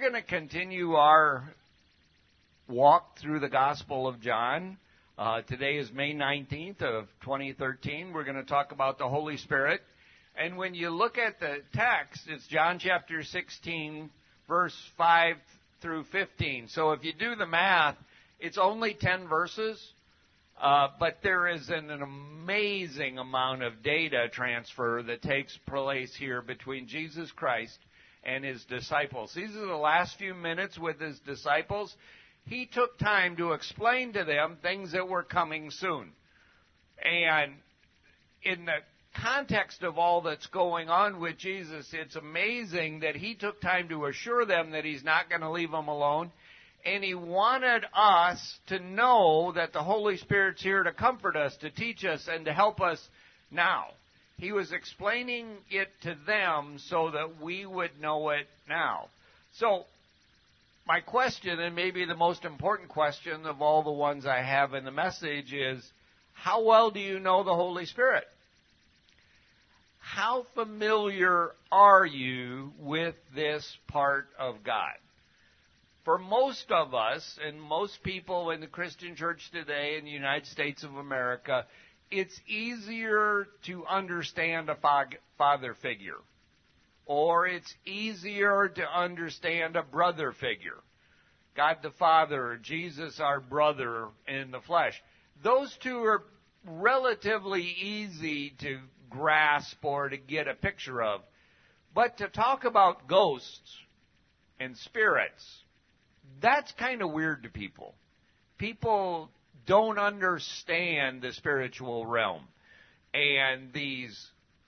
going to continue our walk through the Gospel of John. Today is May 19th of 2013. We're going to talk about the Holy Spirit. And when you look at the text, it's John chapter 16, verse 5 through 15. So if you do the math, it's only 10 verses, but there is an amazing amount of data transfer that takes place here between Jesus Christ and his disciples. These are the last few minutes with his disciples. He took time to explain to them things that were coming soon. And in the context of all that's going on with Jesus, it's amazing that he took time to assure them that he's not going to leave them alone. And he wanted us to know that the Holy Spirit's here to comfort us, to teach us, and to help us now. He was explaining it to them so that we would know it now. So, my question, and maybe the most important question of all the ones I have in the message, is how well do you know the Holy Spirit? How familiar are you with this part of God? For most of us, and most people in the Christian church today in the United States of America, it's easier to understand a father figure. Or it's easier to understand a brother figure. God the Father, Jesus our brother in the flesh. Those two are relatively easy to grasp or to get a picture of. But to talk about ghosts and spirits, that's kind of weird to people. People don't understand the spiritual realm and these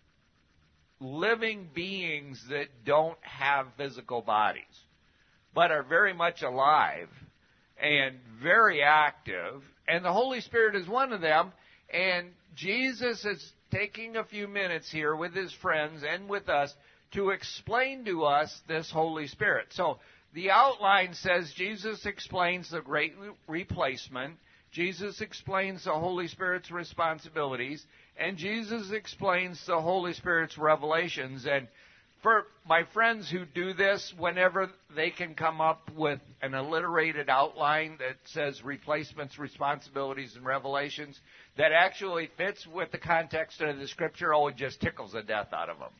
living beings that don't have physical bodies, but are very much alive and very active. And the Holy Spirit is one of them. And Jesus is taking a few minutes here with his friends and with us to explain to us this Holy Spirit. So the outline says Jesus explains the great replacement. Jesus explains the Holy Spirit's responsibilities. And Jesus explains the Holy Spirit's revelations. And for my friends who do this, whenever they can come up with an alliterated outline that says replacements, responsibilities, and revelations that actually fits with the context of the Scripture, it just tickles the death out of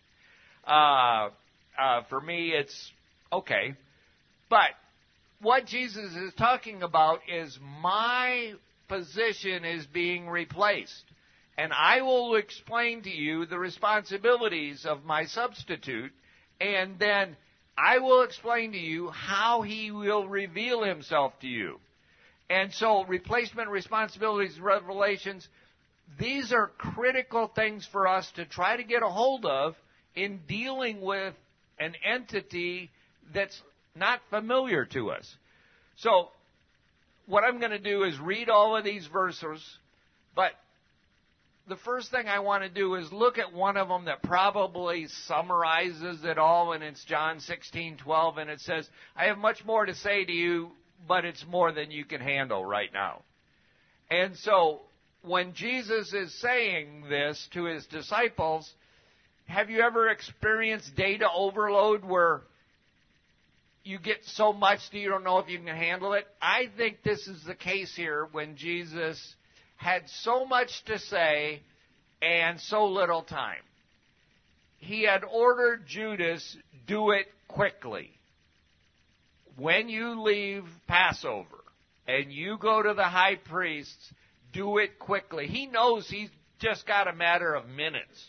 them. For me, it's okay. But what Jesus is talking about is my position is being replaced. And I will explain to you the responsibilities of my substitute, and then I will explain to you how he will reveal himself to you. And so replacement, responsibilities, revelations, these are critical things for us to try to get a hold of in dealing with an entity that's not familiar to us. So what I'm going to do is read all of these verses, but the first thing I want to do is look at one of them that probably summarizes it all, and it's John 16:12, and it says, I have much more to say to you, but it's more than you can handle right now. And so when Jesus is saying this to his disciples, have you ever experienced data overload where you get so much that you don't know if you can handle it? I think this is the case here when Jesus had so much to say and so little time. He had ordered Judas, do it quickly. When you leave Passover and you go to the high priests, do it quickly. He knows he's just got a matter of minutes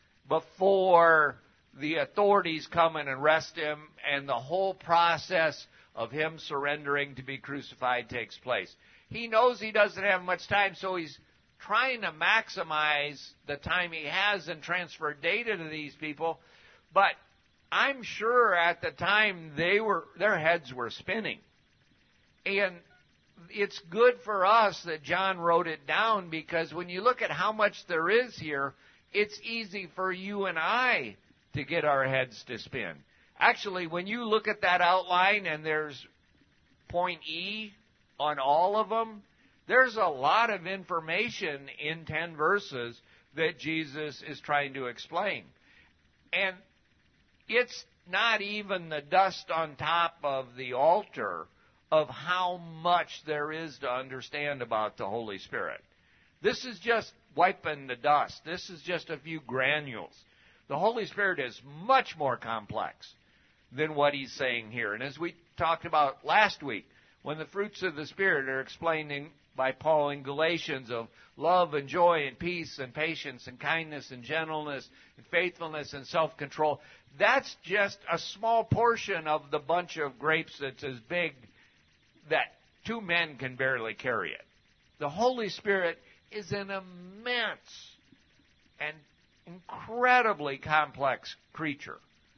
before the authorities come and arrest him, and the whole process of him surrendering to be crucified takes place. He knows he doesn't have much time, so he's trying to maximize the time he has and transfer data to these people. But I'm sure at the time their heads were spinning. And it's good for us that John wrote it down, because when you look at how much there is here, it's easy for you and I to get our heads to spin. Actually, when you look at that outline and there's point E on all of them, there's a lot of information in 10 verses that Jesus is trying to explain. And it's not even the dust on top of the altar of how much there is to understand about the Holy Spirit. This is just wiping the dust. This is just a few granules. The Holy Spirit is much more complex than what he's saying here. And as we talked about last week, when the fruits of the Spirit are explained by Paul in Galatians of love and joy and peace and patience and kindness and gentleness and faithfulness and self-control, that's just a small portion of the bunch of grapes that's as big that two men can barely carry it. The Holy Spirit is an immense and incredibly complex creature.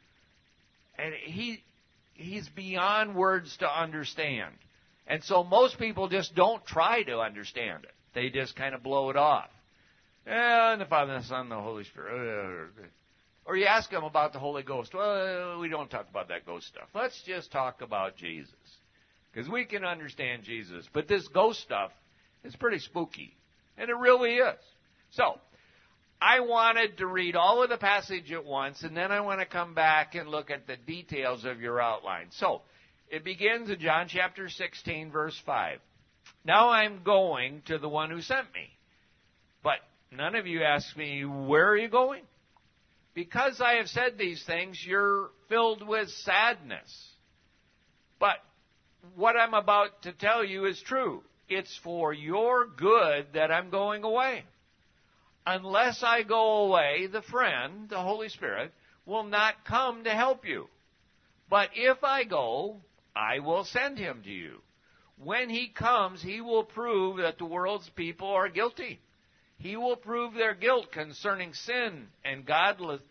And he's beyond words to understand. And so most people just don't try to understand it. They just kind of blow it off. And the Father, the Son, the Holy Spirit. Or you ask them about the Holy Ghost. Well, we don't talk about that ghost stuff. Let's just talk about Jesus. Because we can understand Jesus. But this ghost stuff is pretty spooky. And it really is. So, I wanted to read all of the passage at once, and then I want to come back and look at the details of your outline. So, it begins in John chapter 16, verse 5. Now I'm going to the one who sent me. But none of you ask me, where are you going? Because I have said these things, you're filled with sadness. But what I'm about to tell you is true. It's for your good that I'm going away. Unless I go away, the friend, the Holy Spirit, will not come to help you. But if I go, I will send him to you. When he comes, he will prove that the world's people are guilty. He will prove their guilt concerning sin and godlessness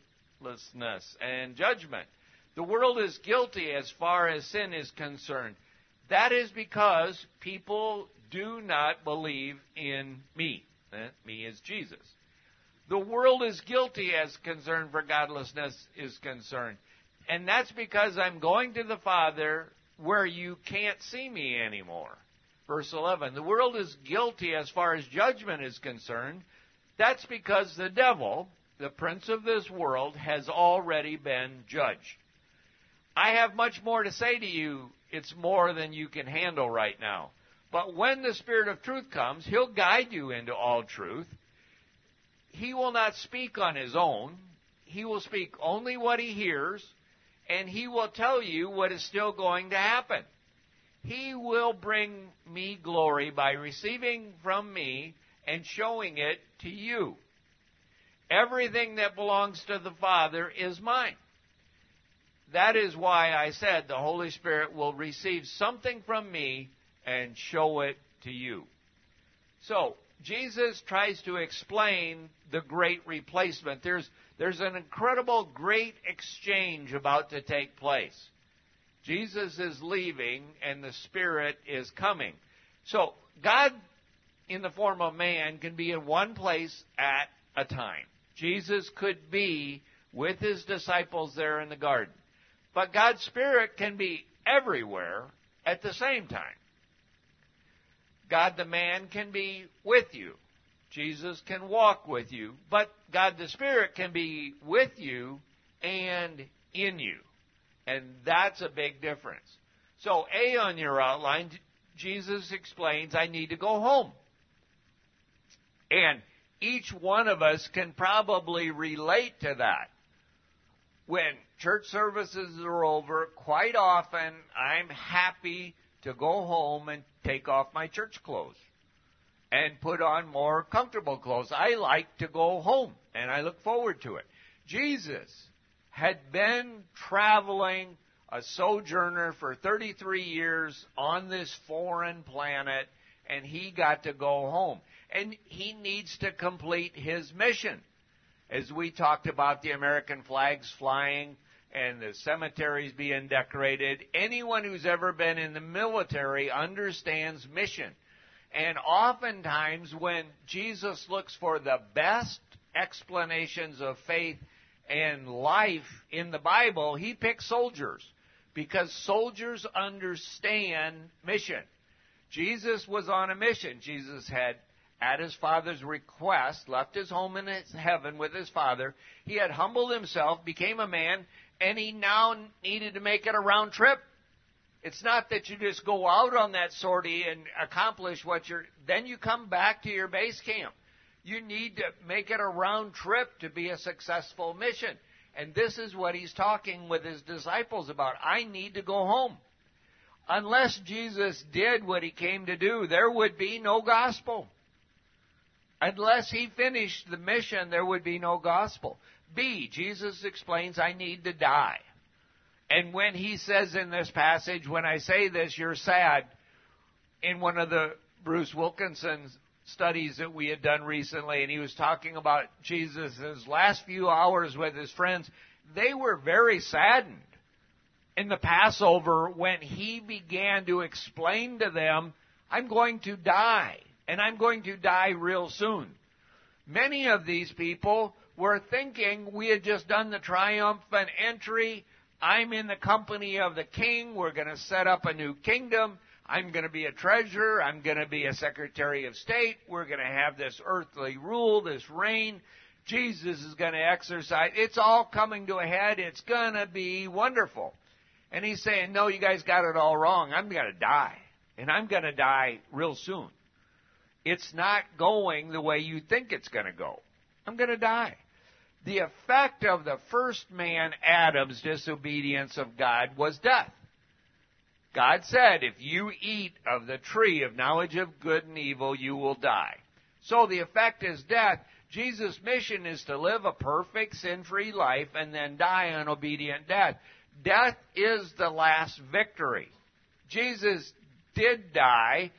and judgment. The world is guilty as far as sin is concerned. That is because people do not believe in me. Me is Jesus. The world is guilty as concern for godlessness is concerned. And that's because I'm going to the Father where you can't see me anymore. Verse 11, the world is guilty as far as judgment is concerned. That's because the devil, the prince of this world, has already been judged. I have much more to say to you. It's more than you can handle right now. But when the Spirit of truth comes, he'll guide you into all truth. He will not speak on his own. He will speak only what he hears, and he will tell you what is still going to happen. He will bring me glory by receiving from me and showing it to you. Everything that belongs to the Father is mine. That is why I said the Holy Spirit will receive something from me and show it to you. So, Jesus tries to explain the great replacement. There's an incredible great exchange about to take place. Jesus is leaving and the Spirit is coming. So, God in the form of man can be in one place at a time. Jesus could be with his disciples there in the garden. But God's Spirit can be everywhere at the same time. God the man can be with you. Jesus can walk with you. But God the Spirit can be with you and in you. And that's a big difference. So A on your outline, Jesus explains, I need to go home. And each one of us can probably relate to that. When church services are over, quite often I'm happy to go home and take off my church clothes and put on more comfortable clothes. I like to go home, and I look forward to it. Jesus had been traveling, a sojourner for 33 years on this foreign planet, and he got to go home. And he needs to complete his mission. As we talked about the American flags flying and the cemeteries being decorated, anyone who's ever been in the military understands mission. And oftentimes when Jesus looks for the best explanations of faith and life in the Bible, he picks soldiers, because soldiers understand mission. Jesus was on a mission. Jesus had, at his Father's request, left his home in heaven with his Father. He had humbled himself, became a man, And he now needed to make it a round trip. It's not that you just go out on that sortie and accomplish then you come back to your base camp. You need to make it a round trip to be a successful mission. And this is what he's talking with his disciples about. I need to go home. Unless Jesus did what he came to do, there would be no gospel. Unless he finished the mission, there would be no gospel. B, Jesus explains, I need to die. And when he says in this passage, when I say this, you're sad, in one of the Bruce Wilkinson studies that we had done recently, and he was talking about Jesus' last few hours with his friends, they were very saddened in the Passover when he began to explain to them, I'm going to die, and I'm going to die real soon. Many of these people were thinking we had just done the triumphant entry. I'm in the company of the king. We're going to set up a new kingdom. I'm going to be a treasurer. I'm going to be a secretary of state. We're going to have this earthly rule, this reign. Jesus is going to exercise. It's all coming to a head. It's going to be wonderful. And he's saying, no, you guys got it all wrong. I'm going to die. And I'm going to die real soon. It's not going the way you think it's going to go. I'm going to die. The effect of the first man, Adam's disobedience of God, was death. God said, if you eat of the tree of knowledge of good and evil, you will die. So the effect is death. Jesus' mission is to live a perfect, sin-free life and then die an obedient death. Death is the last victory. Jesus did die.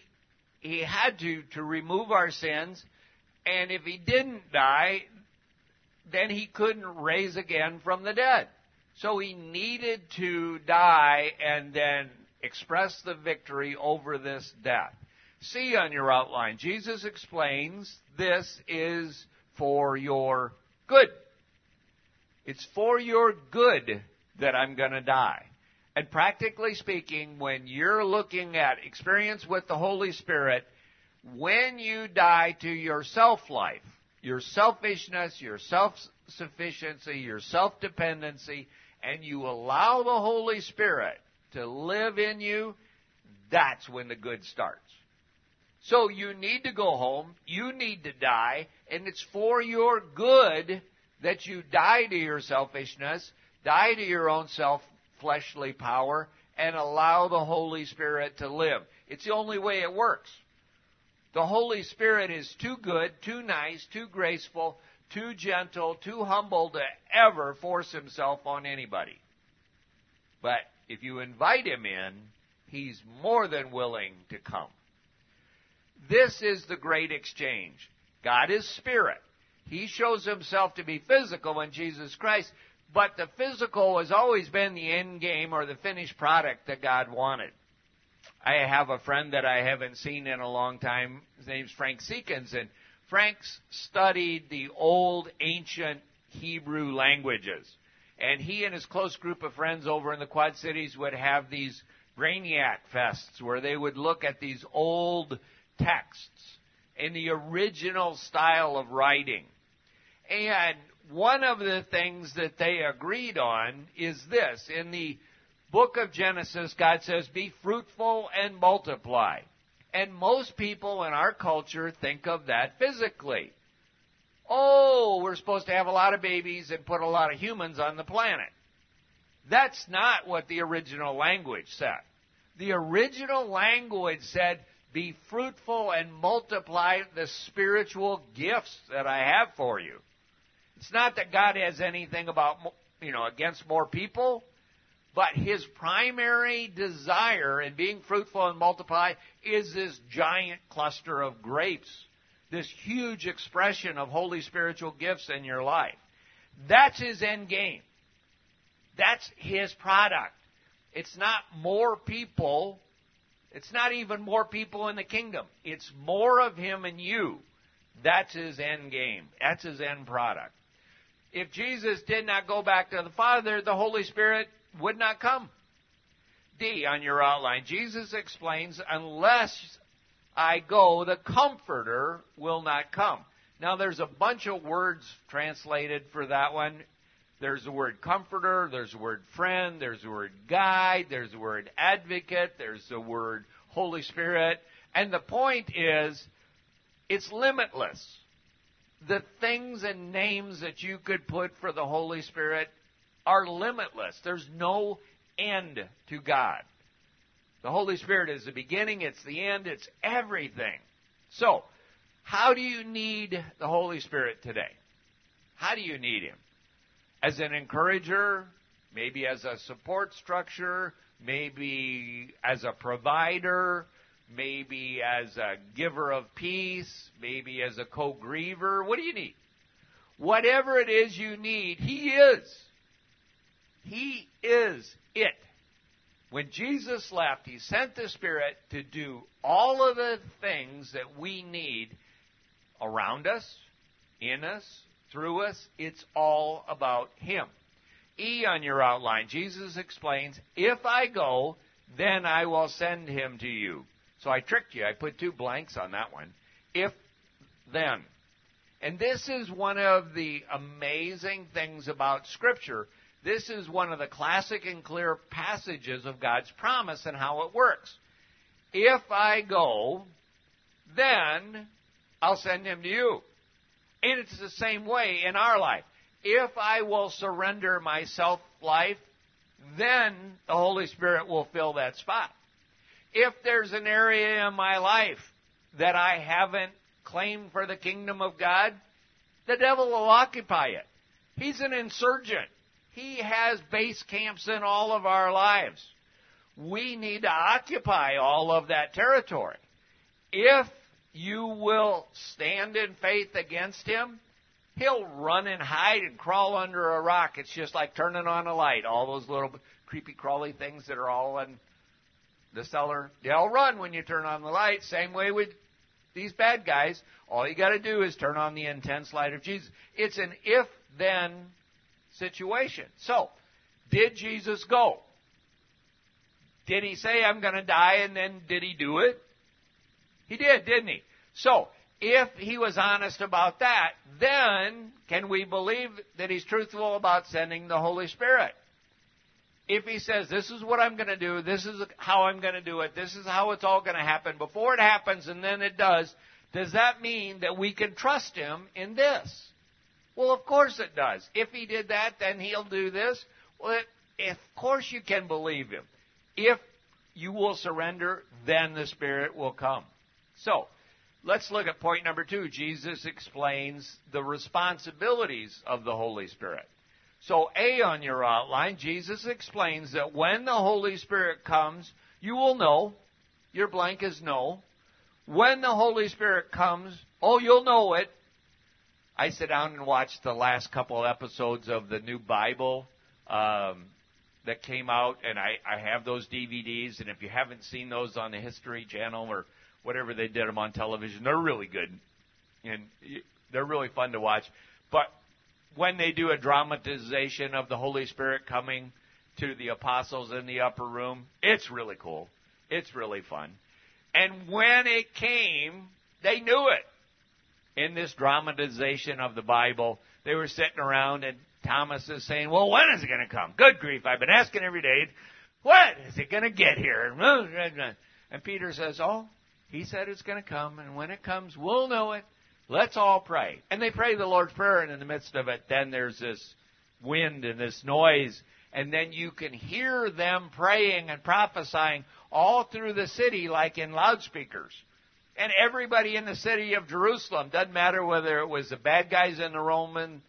He had to remove our sins. And if he didn't die, then he couldn't raise again from the dead. So he needed to die and then express the victory over this death. See on your outline, Jesus explains this is for your good. It's for your good that I'm going to die. And practically speaking, when you're looking at experience with the Holy Spirit, when you die to your self-life, your selfishness, your self-sufficiency, your self-dependency, and you allow the Holy Spirit to live in you, that's when the good starts. So you need to go home, you need to die, and it's for your good that you die to your selfishness, die to your own fleshly power, and allow the Holy Spirit to live. It's the only way it works. The Holy Spirit is too good, too nice, too graceful, too gentle, too humble to ever force himself on anybody. But if you invite him in, he's more than willing to come. This is the great exchange. God is spirit. He shows himself to be physical in Jesus Christ, but the physical has always been the end game or the finished product that God wanted. I have a friend that I haven't seen in a long time. His name's Frank Seekins, and Frank's studied the old ancient Hebrew languages. And he and his close group of friends over in the Quad Cities would have these Brainiac Fests where they would look at these old texts in the original style of writing. And one of the things that they agreed on is this. In the book of Genesis, God says, be fruitful and multiply. And most people in our culture think of that physically. Oh, we're supposed to have a lot of babies and put a lot of humans on the planet. That's not what the original language said. The original language said, be fruitful and multiply the spiritual gifts that I have for you. It's not that God has anything against more people, but his primary desire in being fruitful and multiply is this giant cluster of grapes, this huge expression of holy spiritual gifts in your life. That's his end game. That's his product. It's not more people. It's not even more people in the kingdom. It's more of him and you. That's his end game. That's his end product. If Jesus did not go back to the Father, the Holy Spirit would not come. D on your outline. Jesus explains, unless I go, the Comforter will not come. Now, there's a bunch of words translated for that one. There's the word comforter, there's the word friend, there's the word guide, there's the word advocate, there's the word Holy Spirit. And the point is, it's limitless. The things and names that you could put for the Holy Spirit are limitless. There's no end to God. The Holy Spirit is the beginning, it's the end, it's everything. So, how do you need the Holy Spirit today? How do you need Him? As an encourager, maybe as a support structure, maybe as a provider, maybe as a giver of peace, maybe as a co-griever. What do you need? Whatever it is you need, He is. He is it. When Jesus left, He sent the Spirit to do all of the things that we need around us, in us, through us. It's all about Him. E on your outline, Jesus explains, if I go, then I will send Him to you. So I tricked you. I put 2 blanks on that one. If, then. And this is one of the amazing things about Scripture. This is one of the classic and clear passages of God's promise and how it works. If I go, then I'll send Him to you. And it's the same way in our life. If I will surrender my self-life, then the Holy Spirit will fill that spot. If there's an area in my life that I haven't claimed for the kingdom of God, the devil will occupy it. He's an insurgent. He has base camps in all of our lives. We need to occupy all of that territory. If you will stand in faith against him, he'll run and hide and crawl under a rock. It's just like turning on a light. All those little creepy crawly things that are all in the cellar, they'll run when you turn on the light. Same way with these bad guys. All you got to do is turn on the intense light of Jesus. It's an if-then situation. So, did Jesus go? Did he say, I'm going to die, and then did he do it? He did, didn't he? So, if he was honest about that, then can we believe that he's truthful about sending the Holy Spirit? If he says, this is what I'm going to do, this is how I'm going to do it, this is how it's all going to happen, before it happens and then it does that mean that we can trust him in this? Well, of course it does. If he did that, then he'll do this. Well, of course you can believe him. If you will surrender, then the Spirit will come. So, let's look at point number 2. Jesus explains the responsibilities of the Holy Spirit. So, A on your outline, Jesus explains that when the Holy Spirit comes, you will know. Your blank is no. When the Holy Spirit comes, you'll know it. I sit down and watch the last couple of episodes of the new Bible that came out, and I have those DVDs, and if you haven't seen those on the History Channel or whatever they did them on television, they're really good, and they're really fun to watch. But when they do a dramatization of the Holy Spirit coming to the apostles in the upper room, it's really cool. It's really fun. And when it came, they knew it. In this dramatization of the Bible, they were sitting around, and Thomas is saying, well, when is it going to come? Good grief, I've been asking every day, when is it going to get here? And Peter says, he said it's going to come, and when it comes, we'll know it. Let's all pray. And they pray the Lord's Prayer, and in the midst of it, then there's this wind and this noise, and then you can hear them praying and prophesying all through the city like in loudspeakers. And everybody in the city of Jerusalem, doesn't matter whether it was the bad guys in the Roman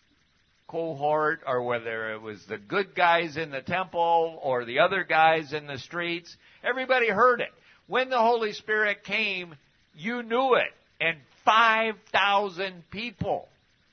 cohort or whether it was the good guys in the temple or the other guys in the streets, everybody heard it. When the Holy Spirit came, you knew it. And 5,000 people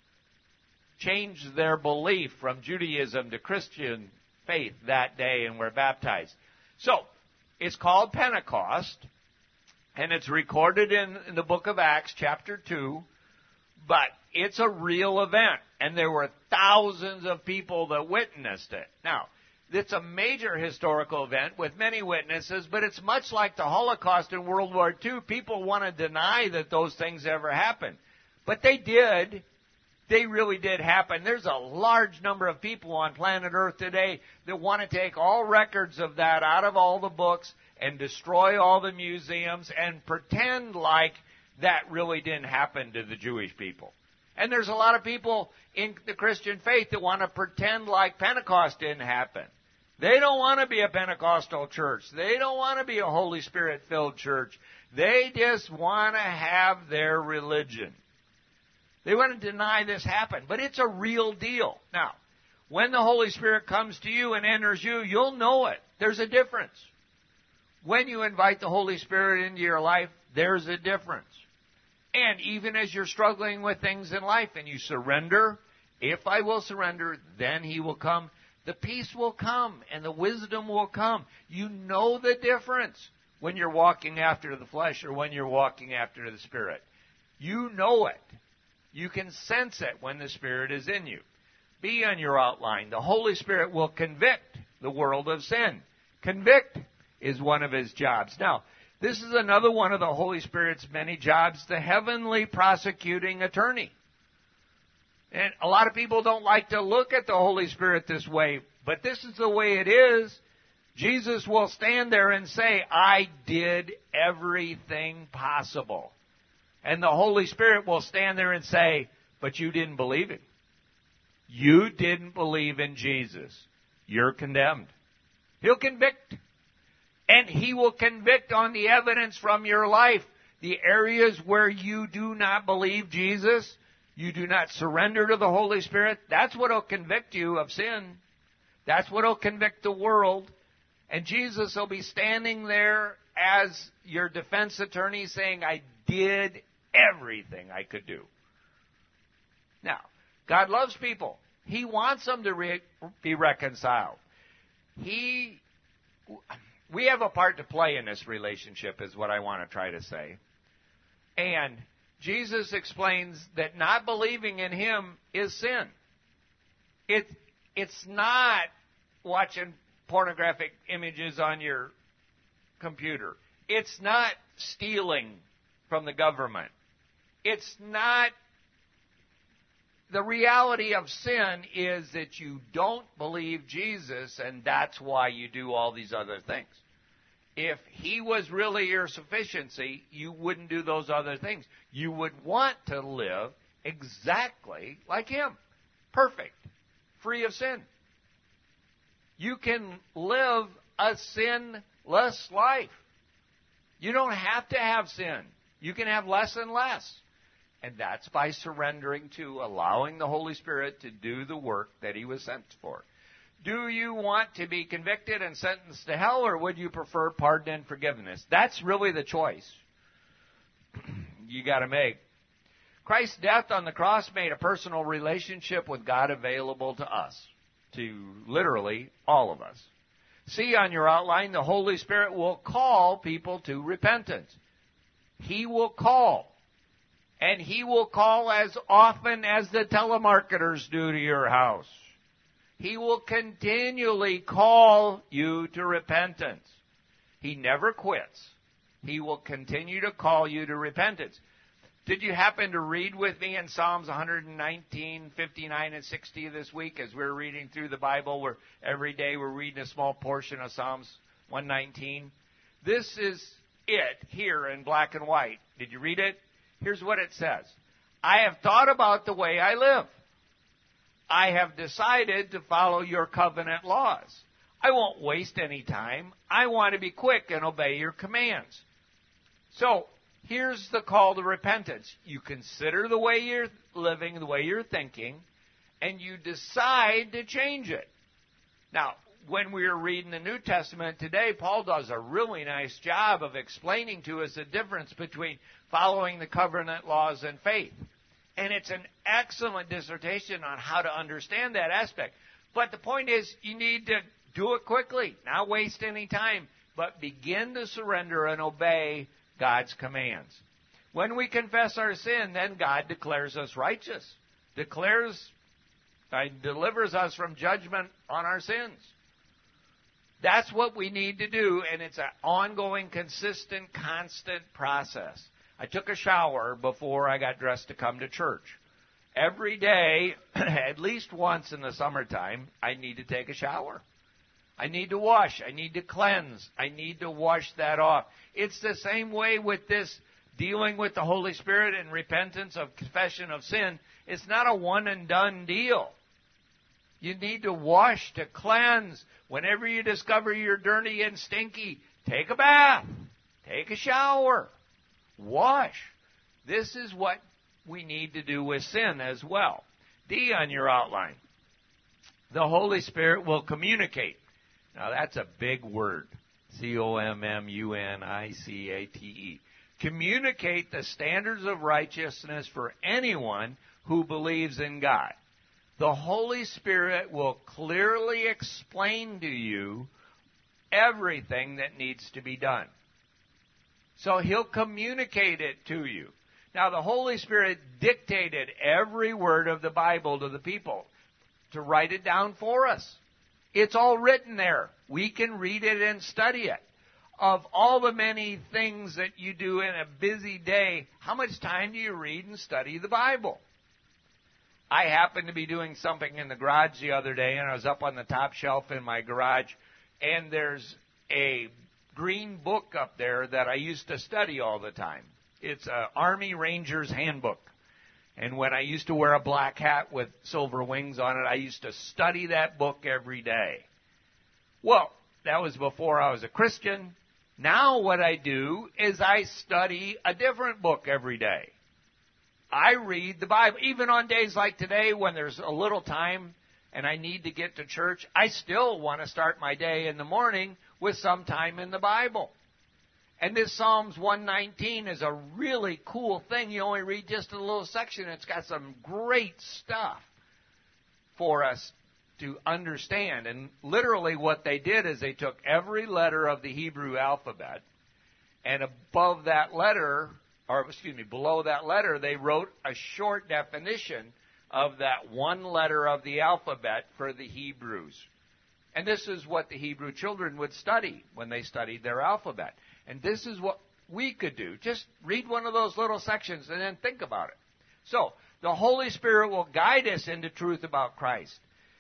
changed their belief from Judaism to Christian faith that day and were baptized. So, it's called Pentecost. And it's recorded in the book of Acts, chapter 2, but it's a real event. And there were thousands of people that witnessed it. Now, it's a major historical event with many witnesses, but it's much like the Holocaust in World War II. People want to deny that those things ever happened. But they did. they really did happen. There's a large number of people on planet Earth today that want to take all records of that out of all the books and destroy all the museums and pretend like that really didn't happen to the Jewish people. And there's a lot of people in the Christian faith that want to pretend like Pentecost didn't happen. They don't want to be a Pentecostal church. They don't want to be a Holy Spirit-filled church. They just want to have their religion. They want to deny this happened, but it's a real deal. Now, when the Holy Spirit comes to you and enters you, you'll know it. There's a difference. When you invite the Holy Spirit into your life, there's a difference. And even as you're struggling with things in life and you surrender, if I will surrender, then He will come. The peace will come and the wisdom will come. You know the difference when you're walking after the flesh or when you're walking after the Spirit. You know it. You can sense it when the Spirit is in you. Be on your outline. The Holy Spirit will convict the world of sin. Convict is one of His jobs. Now, this is another one of the Holy Spirit's many jobs, the heavenly prosecuting attorney. And a lot of people don't like to look at the Holy Spirit this way, but this is the way it is. Jesus will stand there and say, I did everything possible. And the Holy Spirit will stand there and say, but you didn't believe Him. You didn't believe in Jesus. You're condemned. He'll convict. And He will convict on the evidence from your life. The areas where you do not believe Jesus, you do not surrender to the Holy Spirit, that's what will convict you of sin. That's what will convict the world. And Jesus will be standing there as your defense attorney saying, I did everything I could do. Now, God loves people. He wants them to be reconciled. We have a part to play in this relationship, is what I want to try to say. And Jesus explains that not believing in Him is sin. It's not watching pornographic images on your computer. It's not stealing from the government. It's not. The reality of sin is that you don't believe Jesus, and that's why you do all these other things. If He was really your sufficiency, you wouldn't do those other things. You would want to live exactly like Him. Perfect. Free of sin. You can live a sinless life. You don't have to have sin. You can have less and less. And that's by surrendering to, allowing the Holy Spirit to do the work that He was sent for. Do you want to be convicted and sentenced to hell, or would you prefer pardon and forgiveness? That's really the choice you got to make. Christ's death on the cross made a personal relationship with God available to us, to literally all of us. See on your outline, the Holy Spirit will call people to repentance. He will call. And He will call as often as the telemarketers do to your house. He will continually call you to repentance. He never quits. He will continue to call you to repentance. Did you happen to read with me in Psalms 119, 59, and 60 this week as we're reading through the Bible, where every day we're reading a small portion of Psalms 119? This is it here in black and white. Did you read it? Here's what it says. I have thought about the way I live. I have decided to follow your covenant laws. I won't waste any time. I want to be quick and obey your commands. So, here's the call to repentance. You consider the way you're living, the way you're thinking, and you decide to change it. Now, when we were reading the New Testament today, Paul does a really nice job of explaining to us the difference between following the covenant laws and faith. And it's an excellent dissertation on how to understand that aspect. But the point is, you need to do it quickly, not waste any time, but begin to surrender and obey God's commands. When we confess our sin, then God declares us righteous, delivers us from judgment on our sins. That's what we need to do, and it's an ongoing, consistent, constant process. I took a shower before I got dressed to come to church. Every day, at least once in the summertime, I need to take a shower. I need to wash. I need to cleanse. I need to wash that off. It's the same way with this dealing with the Holy Spirit and repentance of confession of sin. It's not a one and done deal. You need to wash, to cleanse. Whenever you discover you're dirty and stinky, take a bath. Take a shower. Wash. This is what we need to do with sin as well. D on your outline. The Holy Spirit will communicate. Now that's a big word. C-O-M-M-U-N-I-C-A-T-E. Communicate the standards of righteousness for anyone who believes in God. The Holy Spirit will clearly explain to you everything that needs to be done. So He'll communicate it to you. Now, the Holy Spirit dictated every word of the Bible to the people to write it down for us. It's all written there. We can read it and study it. Of all the many things that you do in a busy day, how much time do you read and study the Bible? I happened to be doing something in the garage the other day, and I was up on the top shelf in my garage, and there's a green book up there that I used to study all the time. It's an Army Ranger's Handbook. And when I used to wear a black hat with silver wings on it, I used to study that book every day. Well, that was before I was a Christian. Now what I do is I study a different book every day. I read the Bible. Even on days like today when there's a little time and I need to get to church, I still want to start my day in the morning with some time in the Bible. And this Psalms 119 is a really cool thing. You only read just a little section. It's got some great stuff for us to understand. And literally what they did is they took every letter of the Hebrew alphabet, and above that letter, below that letter, they wrote a short definition of that one letter of the alphabet for the Hebrews. And this is what the Hebrew children would study when they studied their alphabet. And this is what we could do. Just read one of those little sections and then think about it. So, the Holy Spirit will guide us into truth about Christ.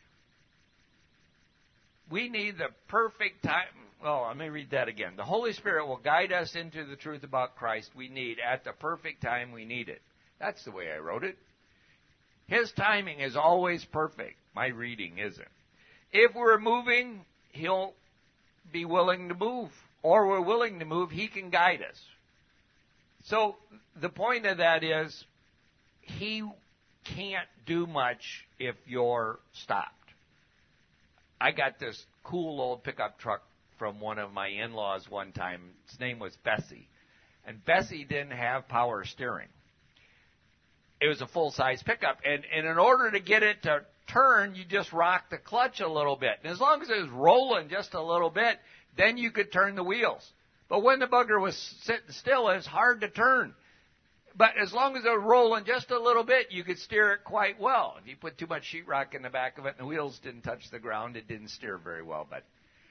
We need the perfect time. Well, let me read that again. The Holy Spirit will guide us into the truth about Christ we need at the perfect time we need it. That's the way I wrote it. His timing is always perfect. My reading isn't. If we're moving, He'll be willing to move. Or we're willing to move, He can guide us. So the point of that is He can't do much if you're stopped. I got this cool old pickup truck from one of my in-laws one time. His name was Bessie. And Bessie didn't have power steering. It was a full-size pickup. And in order to get it to turn, you just rock the clutch a little bit. And as long as it was rolling just a little bit, then you could turn the wheels. But when the bugger was sitting still, it was hard to turn. But as long as it was rolling just a little bit, you could steer it quite well. If you put too much sheetrock in the back of it and the wheels didn't touch the ground, it didn't steer very well. But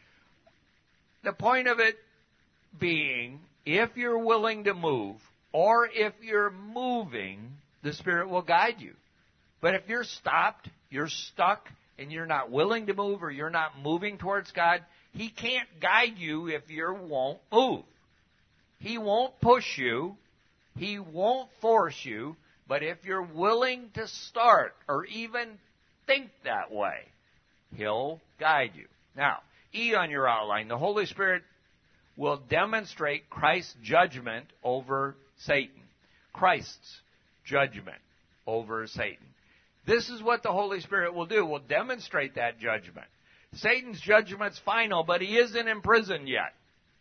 the point of it being, if you're willing to move, or if you're moving, the Spirit will guide you. But if you're stopped, you're stuck, and you're not willing to move, or you're not moving towards God, He can't guide you if you won't move. He won't push you. He won't force you. But if you're willing to start or even think that way, He'll guide you. Now, E on your outline, the Holy Spirit will demonstrate Christ's judgment over Satan. Christ's judgment over Satan. This is what the Holy Spirit will do. Will demonstrate that judgment. Satan's judgment's final, but he isn't in prison yet.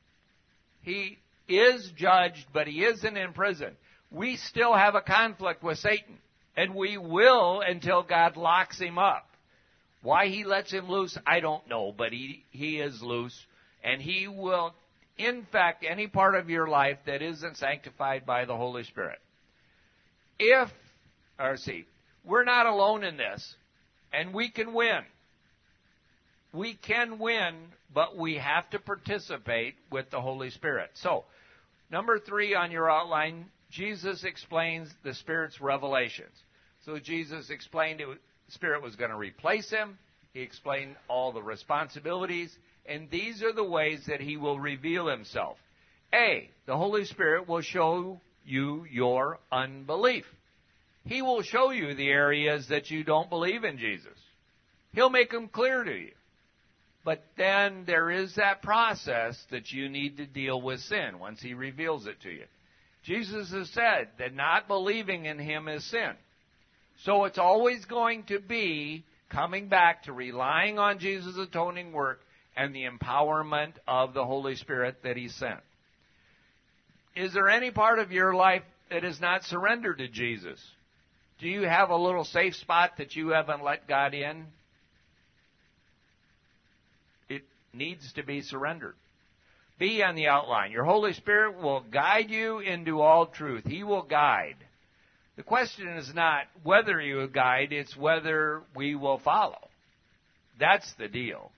He is judged, but he isn't in prison. We still have a conflict with Satan, and we will until God locks him up. Why he lets him loose, I don't know, but he is loose, and he will infect any part of your life that isn't sanctified by the Holy Spirit. We're not alone in this, and we can win. We can win, but we have to participate with the Holy Spirit. So, number 3 on your outline, Jesus explains the Spirit's revelations. So Jesus explained the Spirit was going to replace him. He explained all the responsibilities. And these are the ways that he will reveal himself. A, the Holy Spirit will show you your unbelief. He will show you the areas that you don't believe in Jesus. He'll make them clear to you. But then there is that process that you need to deal with sin once he reveals it to you. Jesus has said that not believing in him is sin. So it's always going to be coming back to relying on Jesus' atoning work and the empowerment of the Holy Spirit that he sent. Is there any part of your life that is not surrendered to Jesus? Do you have a little safe spot that you haven't let God in? It needs to be surrendered. B on the outline. Your Holy Spirit will guide you into all truth. He will guide. The question is not whether you will guide, it's whether we will follow. That's the deal.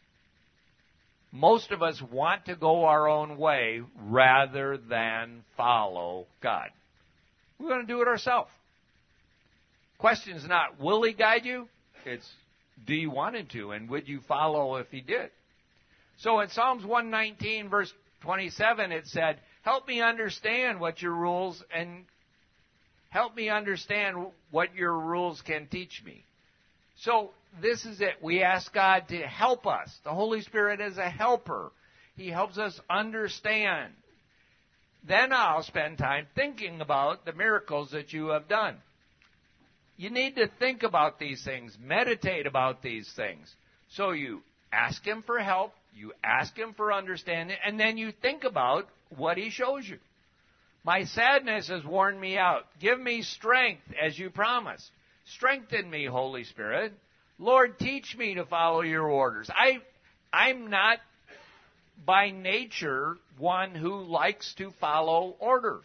Most of us want to go our own way rather than follow God. We're going to do it ourselves. Question is not, will he guide you? It's, do you want him to, and would you follow if he did? So in Psalms 119, verse 27, it said, help me understand what your rules and help me understand what your rules can teach me. So this is it. We ask God to help us. The Holy Spirit is a helper. He helps us understand. Then I'll spend time thinking about the miracles that you have done. You need to think about these things, meditate about these things. So you ask him for help, you ask him for understanding, and then you think about what he shows you. My sadness has worn me out. Give me strength as you promised. Strengthen me, Holy Spirit. Lord, teach me to follow your orders. I'm not by nature one who likes to follow orders.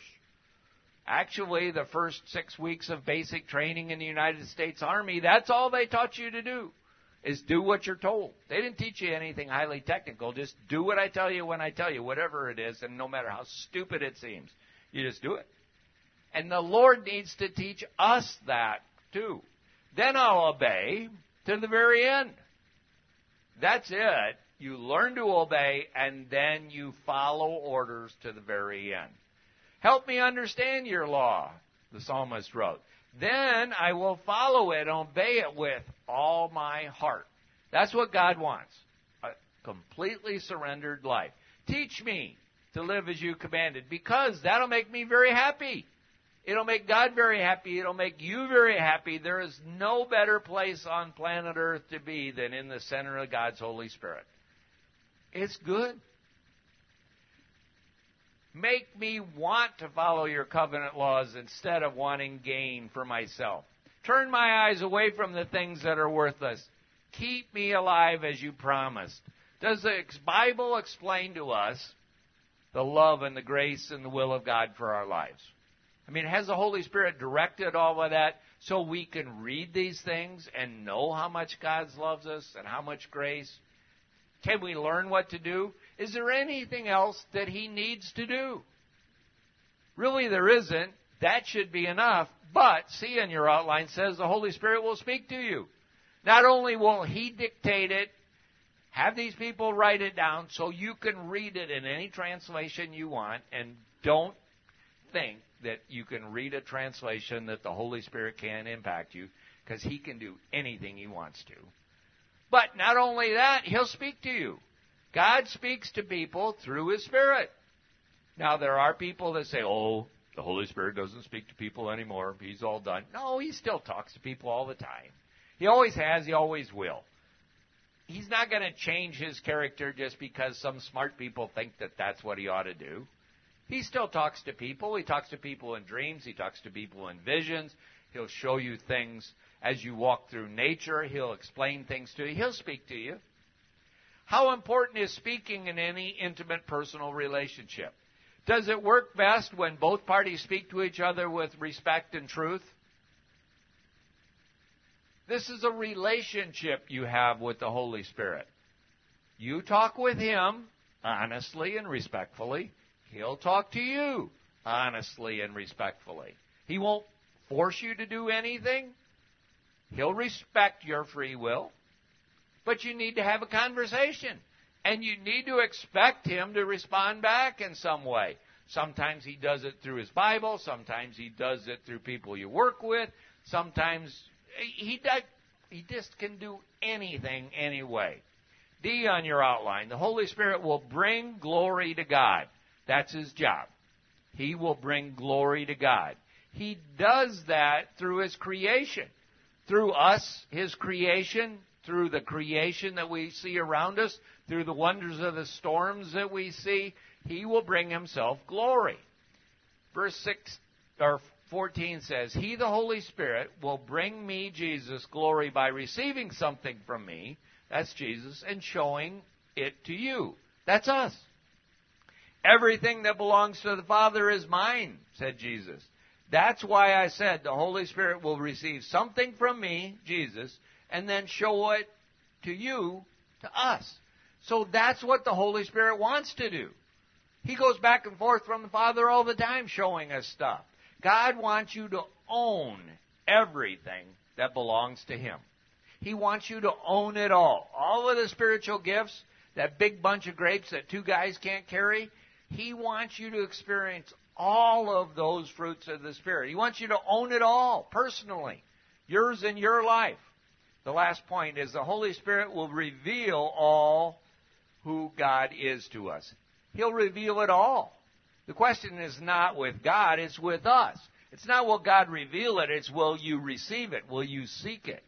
Actually, the first 6 weeks of basic training in the United States Army, that's all they taught you to do, is do what you're told. They didn't teach you anything highly technical. Just do what I tell you when I tell you, whatever it is, and no matter how stupid it seems, you just do it. And the Lord needs to teach us that too. Then I'll obey to the very end. That's it. You learn to obey, and then you follow orders to the very end. Help me understand your law, the psalmist wrote. Then I will follow it and obey it with all my heart. That's what God wants, a completely surrendered life. Teach me to live as you commanded, because that'll make me very happy. It'll make God very happy. It'll make you very happy. There is no better place on planet Earth to be than in the center of God's Holy Spirit. It's good. Make me want to follow your covenant laws instead of wanting gain for myself. Turn my eyes away from the things that are worthless. Keep me alive as you promised. Does the Bible explain to us the love and the grace and the will of God for our lives? I mean, has the Holy Spirit directed all of that so we can read these things and know how much God loves us and how much grace? Can we learn what to do? Is there anything else that he needs to do? Really, there isn't. That should be enough. But, see in your outline, says the Holy Spirit will speak to you. Not only will he dictate it, have these people write it down so you can read it in any translation you want, and don't think that you can read a translation that the Holy Spirit can't impact you, because he can do anything he wants to. But not only that, he'll speak to you. God speaks to people through his Spirit. Now, there are people that say, oh, the Holy Spirit doesn't speak to people anymore. He's all done. No, he still talks to people all the time. He always has. He always will. He's not going to change his character just because some smart people think that that's what he ought to do. He still talks to people. He talks to people in dreams. He talks to people in visions. He'll show you things as you walk through nature. He'll explain things to you. He'll speak to you. How important is speaking in any intimate personal relationship? Does it work best when both parties speak to each other with respect and truth? This is a relationship you have with the Holy Spirit. You talk with him honestly and respectfully. He'll talk to you honestly and respectfully. He won't force you to do anything. He'll respect your free will. But you need to have a conversation. And you need to expect him to respond back in some way. Sometimes he does it through his Bible. Sometimes he does it through people you work with. Sometimes he just can do anything anyway. D on your outline. The Holy Spirit will bring glory to God. That's his job. He will bring glory to God. He does that through his creation. Through us, his creation, through the creation that we see around us, through the wonders of the storms that we see, he will bring himself glory. Verse 14 says, He, the Holy Spirit, will bring me, Jesus, glory by receiving something from me, that's Jesus, and showing it to you. That's us. Everything that belongs to the Father is mine, said Jesus. That's why I said the Holy Spirit will receive something from me, Jesus, and then show it to you, to us. So that's what the Holy Spirit wants to do. He goes back and forth from the Father all the time showing us stuff. God wants you to own everything that belongs to him. He wants you to own it all. All of the spiritual gifts, that big bunch of grapes that two guys can't carry, he wants you to experience all of those fruits of the Spirit. He wants you to own it all, personally. Yours in your life. The last point is the Holy Spirit will reveal all who God is to us. He'll reveal it all. The question is not with God, it's with us. It's not will God reveal it, it's will you receive it, will you seek it.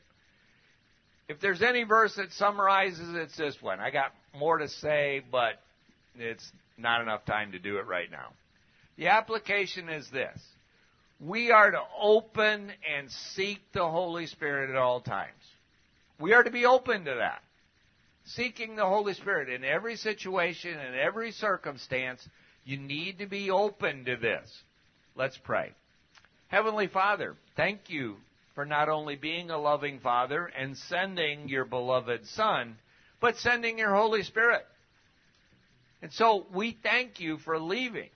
If there's any verse that summarizes it, it's this one. I got more to say, but it's not enough time to do it right now. The application is this. We are to open and seek the Holy Spirit at all times. We are to be open to that. Seeking the Holy Spirit in every situation, in every circumstance, you need to be open to this. Let's pray. Heavenly Father, thank you for not only being a loving Father and sending your beloved Son, but sending your Holy Spirit. And so we thank you for leaving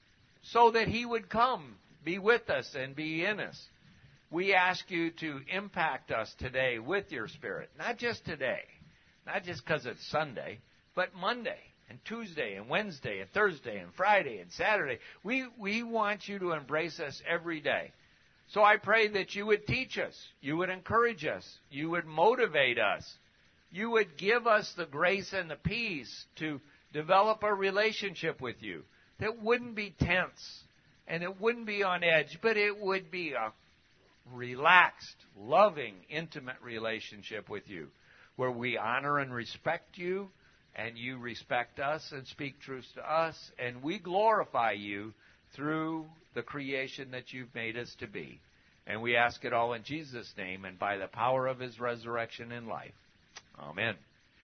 so that he would come, be with us, and be in us. We ask you to impact us today with your Spirit. Not just today, not just because it's Sunday, but Monday and Tuesday and Wednesday and Thursday and Friday and Saturday. We want you to embrace us every day. So I pray that you would teach us, you would encourage us, you would motivate us, you would give us the grace and the peace to develop a relationship with you that wouldn't be tense and it wouldn't be on edge, but it would be a relaxed, loving, intimate relationship with you where we honor and respect you and you respect us and speak truths to us and we glorify you through the creation that you've made us to be. And we ask it all in Jesus' name and by the power of his resurrection in life. Amen.